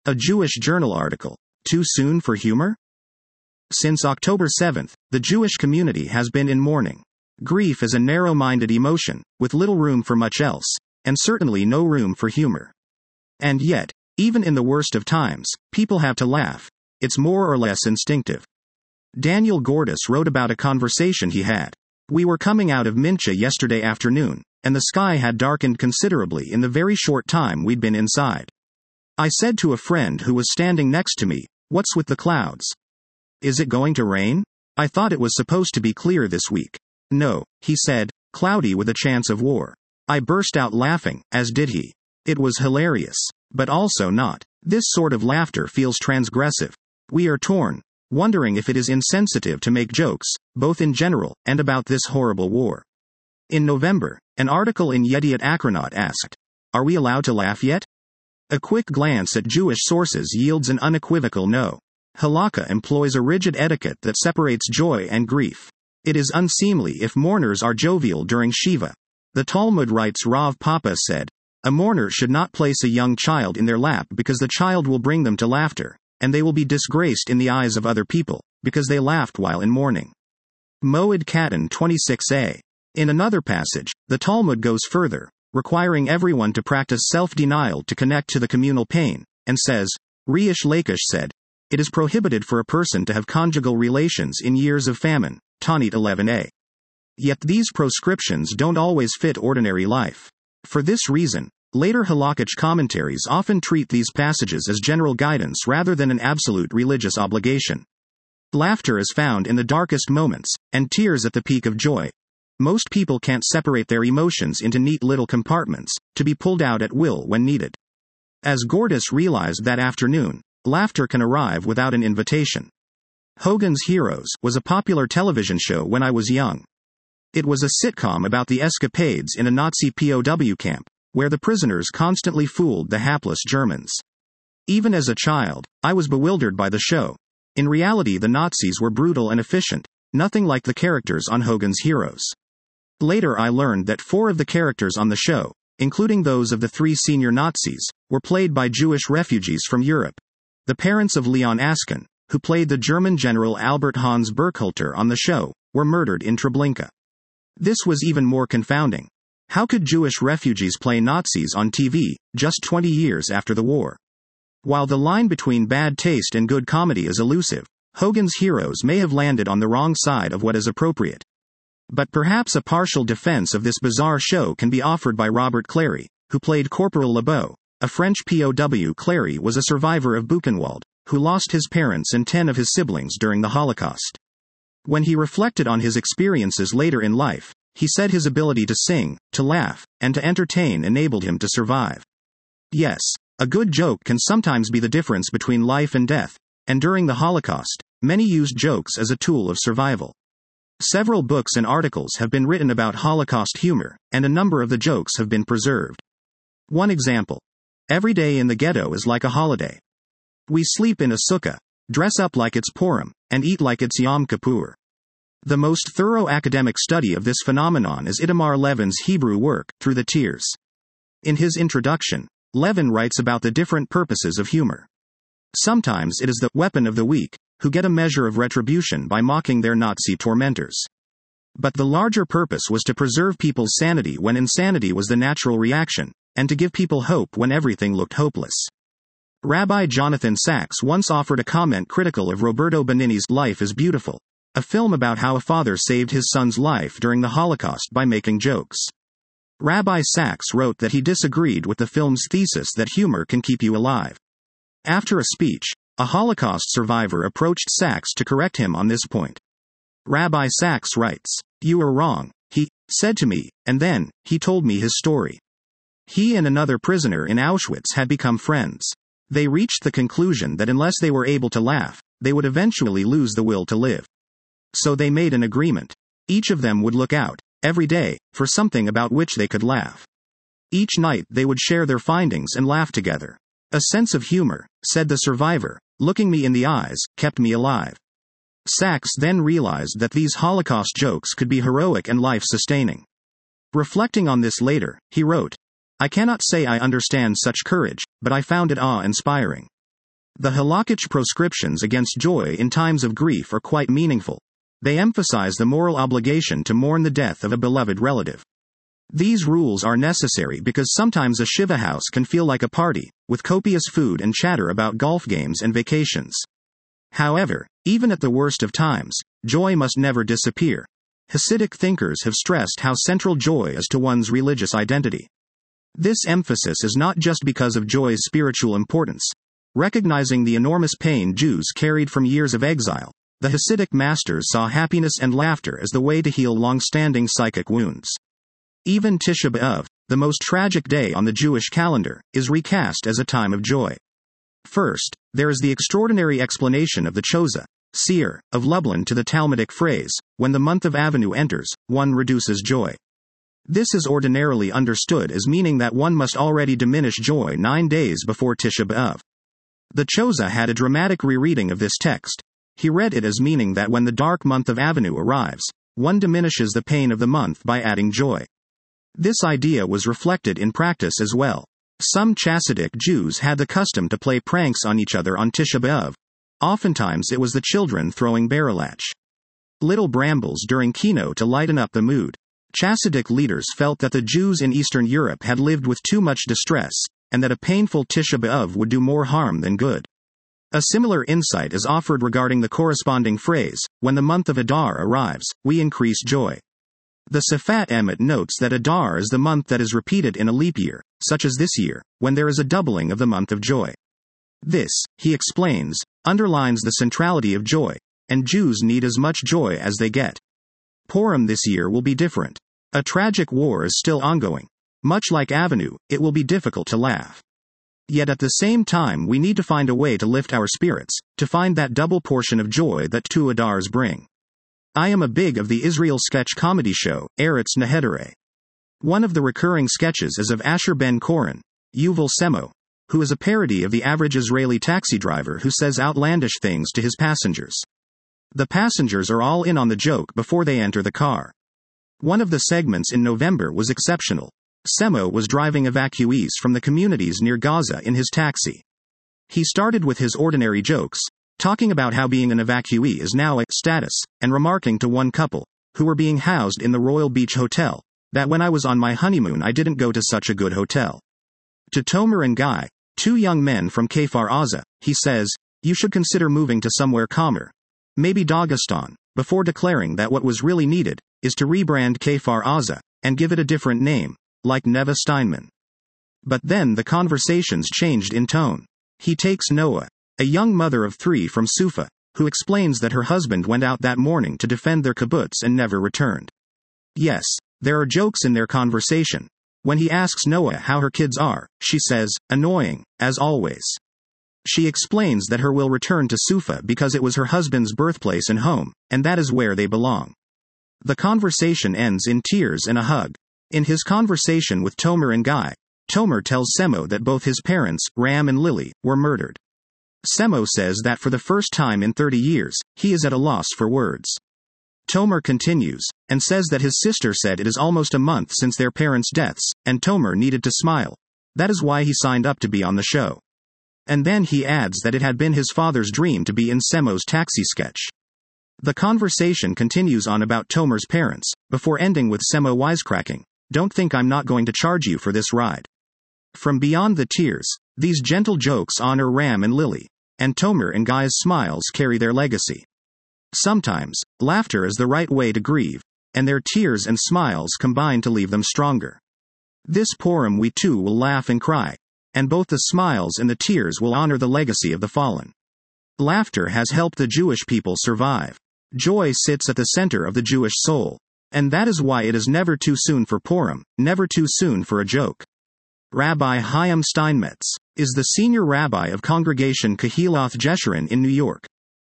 A Jewish journal article. Too soon for humor? Since October 7th, the Jewish community has been in mourning. Grief is a narrow-minded emotion, with little room for much else, and certainly no room for humor. And yet, even in the worst of times, people have to laugh. It's more or less instinctive. Daniel Gordis wrote about a conversation he had. We were coming out of Mincha yesterday afternoon, and the sky had darkened considerably in the very short time we'd been inside. I said to a friend who was standing next to me, "What's with the clouds? Is it going to rain? I thought it was supposed to be clear this week." "No," he said, "cloudy with a chance of war." I burst out laughing, as did he. It was hilarious, but also not. This sort of laughter feels transgressive. We are torn, wondering if it is insensitive to make jokes, both in general and about this horrible war. In November, an article in Yediot Achronot asked, "Are we allowed to laugh yet?" A quick glance at Jewish sources yields an unequivocal no. Halakha employs a rigid etiquette that separates joy and grief. It is unseemly if mourners are jovial during Shiva. The Talmud writes Rav Papa said, "A mourner should not place a young child in their lap because the child will bring them to laughter, and they will be disgraced in the eyes of other people, because they laughed while in mourning." Moed Katan 26a. In another passage, the Talmud goes further, requiring everyone to practice self-denial to connect to the communal pain, and says, Reish Lakish said, "It is prohibited for a person to have conjugal relations in years of famine." Tanit 11a. Yet these proscriptions don't always fit ordinary life. For this reason, later halakhic commentaries often treat these passages as general guidance rather than an absolute religious obligation. Laughter is found in the darkest moments, and tears at the peak of joy. Most people can't separate their emotions into neat little compartments, to be pulled out at will when needed. As Gordis realized that afternoon, laughter can arrive without an invitation. Hogan's Heroes was a popular television show when I was young. It was a sitcom about the escapades in a Nazi POW camp, where the prisoners constantly fooled the hapless Germans. Even as a child, I was bewildered by the show. In reality, the Nazis were brutal and efficient, nothing like the characters on Hogan's Heroes. Later I learned that 4 of the characters on the show, including those of the 3 senior Nazis, were played by Jewish refugees from Europe. The parents of Leon Askin, who played the German general Albert Hans Burkhalter on the show, were murdered in Treblinka. This was even more confounding. How could Jewish refugees play Nazis on TV, just 20 years after the war? While the line between bad taste and good comedy is elusive, Hogan's Heroes may have landed on the wrong side of what is appropriate. But perhaps a partial defense of this bizarre show can be offered by Robert Clary, who played Corporal Lebeau, a French POW. Clary was a survivor of Buchenwald, who lost his parents and 10 of his siblings during the Holocaust. When he reflected on his experiences later in life, he said his ability to sing, to laugh, and to entertain enabled him to survive. Yes, a good joke can sometimes be the difference between life and death, and during the Holocaust, many used jokes as a tool of survival. Several books and articles have been written about Holocaust humor, and a number of the jokes have been preserved. One example. Every day in the ghetto is like a holiday. We sleep in a sukkah, dress up like it's Purim, and eat like it's Yom Kippur. The most thorough academic study of this phenomenon is Itamar Levin's Hebrew work, Through the Tears. In his introduction, Levin writes about the different purposes of humor. Sometimes it is the weapon of the weak, who get a measure of retribution by mocking their Nazi tormentors. But the larger purpose was to preserve people's sanity when insanity was the natural reaction, and to give people hope when everything looked hopeless. Rabbi Jonathan Sacks once offered a comment critical of Roberto Benigni's Life is Beautiful, a film about how a father saved his son's life during the Holocaust by making jokes. Rabbi Sacks wrote that he disagreed with the film's thesis that humor can keep you alive. After a speech, a Holocaust survivor approached Sacks to correct him on this point. Rabbi Sacks writes, "You are wrong, he said to me, and then he told me his story. He and another prisoner in Auschwitz had become friends. They reached the conclusion that unless they were able to laugh, they would eventually lose the will to live. So they made an agreement. Each of them would look out, every day, for something about which they could laugh. Each night they would share their findings and laugh together. A sense of humor, said the survivor, looking me in the eyes, kept me alive." Sacks then realized that these Holocaust jokes could be heroic and life-sustaining. Reflecting on this later, he wrote, "I cannot say I understand such courage, but I found it awe-inspiring. The halakhic proscriptions against joy in times of grief are quite meaningful. They emphasize the moral obligation to mourn the death of a beloved relative. These rules are necessary because sometimes a Shiva house can feel like a party, with copious food and chatter about golf games and vacations. However, even at the worst of times, joy must never disappear. Hasidic thinkers have stressed how central joy is to one's religious identity. This emphasis is not just because of joy's spiritual importance. Recognizing the enormous pain Jews carried from years of exile, the Hasidic masters saw happiness and laughter as the way to heal long-standing psychic wounds. Even Tisha B'Av, the most tragic day on the Jewish calendar, is recast as a time of joy. First, there is the extraordinary explanation of the Choza, seer, of Lublin to the Talmudic phrase, when the month of Avenue enters, one reduces joy. This is ordinarily understood as meaning that one must already diminish joy 9 days before Tisha B'Av. The Choza had a dramatic rereading of this text. He read it as meaning that when the dark month of Avenue arrives, one diminishes the pain of the month by adding joy. This idea was reflected in practice as well. Some Chassidic Jews had the custom to play pranks on each other on Tisha B'Av. Oftentimes it was the children throwing barelach little brambles during Kino to lighten up the mood. Chassidic leaders felt that the Jews in Eastern Europe had lived with too much distress, and that a painful Tisha B'Av would do more harm than good. A similar insight is offered regarding the corresponding phrase, when the month of Adar arrives, we increase joy. The Sifat Emet notes that Adar is the month that is repeated in a leap year, such as this year, when there is a doubling of the month of joy. This, he explains, underlines the centrality of joy, and Jews need as much joy as they get. Purim this year will be different. A tragic war is still ongoing. Much like Avenue, it will be difficult to laugh. Yet at the same time we need to find a way to lift our spirits, to find that double portion of joy that 2 Adars bring. I am a big of the Israel sketch comedy show, Eretz Nehedere. One of the recurring sketches is of Asher Ben Koren, Yuval Semo, who is a parody of the average Israeli taxi driver who says outlandish things to his passengers. The passengers are all in on the joke before they enter the car. One of the segments in November was exceptional. Semo was driving evacuees from the communities near Gaza in his taxi. He started with his ordinary jokes, talking about how being an evacuee is now a status, and remarking to one couple, who were being housed in the Royal Beach Hotel, that when I was on my honeymoon I didn't go to such a good hotel. To Tomer and Guy, 2 young men from Kfar Aza, he says, you should consider moving to somewhere calmer. Maybe Dagestan, before declaring that what was really needed, is to rebrand Kfar Aza, and give it a different name, like Neva Steinman. But then the conversations changed in tone. He takes Noah, a young mother of 3 from Sufa, who explains that her husband went out that morning to defend their kibbutz and never returned. Yes, there are jokes in their conversation. When he asks Noah how her kids are, she says, annoying, as always. She explains that her will return to Sufa because it was her husband's birthplace and home, and that is where they belong. The conversation ends in tears and a hug. In his conversation with Tomer and Guy, Tomer tells Semo that both his parents, Ram and Lily, were murdered. Semo says that for the first time in 30 years, he is at a loss for words. Tomer continues, and says that his sister said it is almost a month since their parents' deaths, and Tomer needed to smile. That is why he signed up to be on the show. And then he adds that it had been his father's dream to be in Semo's taxi sketch. The conversation continues on about Tomer's parents, before ending with Semo wisecracking, don't think I'm not going to charge you for this ride. From beyond the tears, these gentle jokes honor Ram and Lily, and Tomer and Guy's smiles carry their legacy. Sometimes, laughter is the right way to grieve, and their tears and smiles combine to leave them stronger. This Purim we too will laugh and cry, and both the smiles and the tears will honor the legacy of the fallen. Laughter has helped the Jewish people survive. Joy sits at the center of the Jewish soul, and that is why it is never too soon for Purim, never too soon for a joke. Rabbi Chaim Steinmetz is the senior rabbi of Congregation Kehilath Jeshurun in New York.